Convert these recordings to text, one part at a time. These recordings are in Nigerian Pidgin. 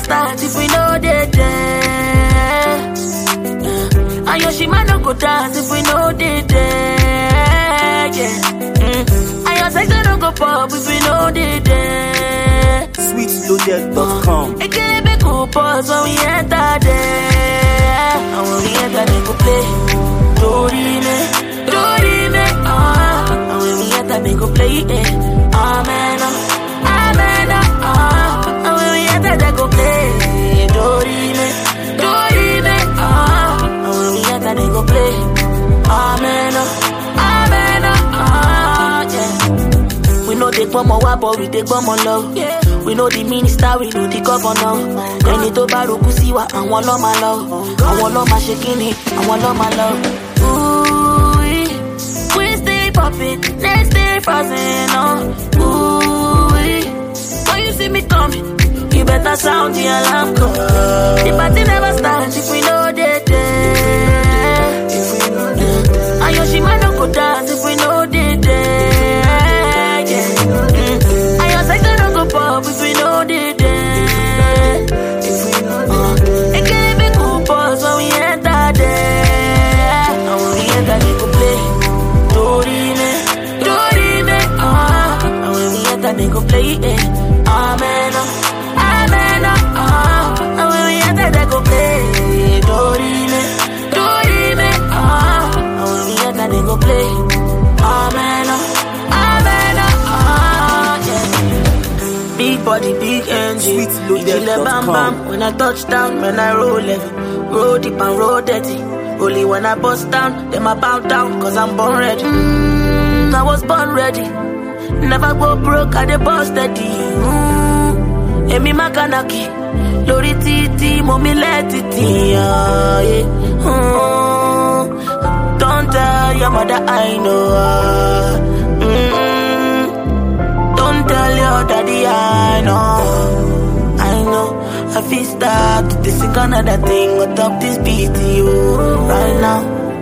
start if we know they there. And your shima no go dance if we know they there. Yeah. And your sex no go pop if we know they there. Sweetloaded.com. It can't be cool pause when we enter there. And when we enter they go play Dorime, Dorime, and when we enter they go play it. Amen, amen, and when we enter they go play Dorime, Dorime, and when we enter they go play Amen, amen, yeah. We know they come on war, but we take come on love. Yeah. We know the minister, we know the governor. Ẹni tó bá rògbò sí wa, àwọn ló máa lọ. Àwọn ló máa ṣe kíni, àwọn ló máa lọ. Ooh, we stay popping, next day frozen, Ooh, when you see me coming, you better sound the alarm call. The party never starts if we know they there. And your shima no go dance if we know they there. Yeah. And your sex no go pop if we know they there. It can't be cool pause when we enter there. And when we enter they go play Dorime, Dorime, and when we enter they go play it. Amen, amen, and when we enter they go play Dorime, Dorime, and when we enter they go play Amen, amen, yeah. Big body, big engine. Sweetloaded.com. Bam bam. When I touch down, when I roll heavy, roll deep and roll dirty. Only when I bust down, then I bow down, cause I'm born ready. I was born ready. Never go broke, I dey bust steady. Emi makanaki, lori titi, mommy let it yeah. Don't tell your mother I know. Don't tell your daddy I know. I feel start to sing another thing on top this beat you right now.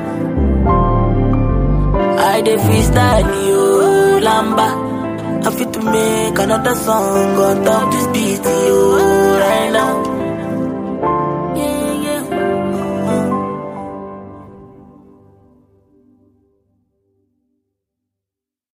I dey freestyle you lamba. I fit to make another song on top this beat you right now.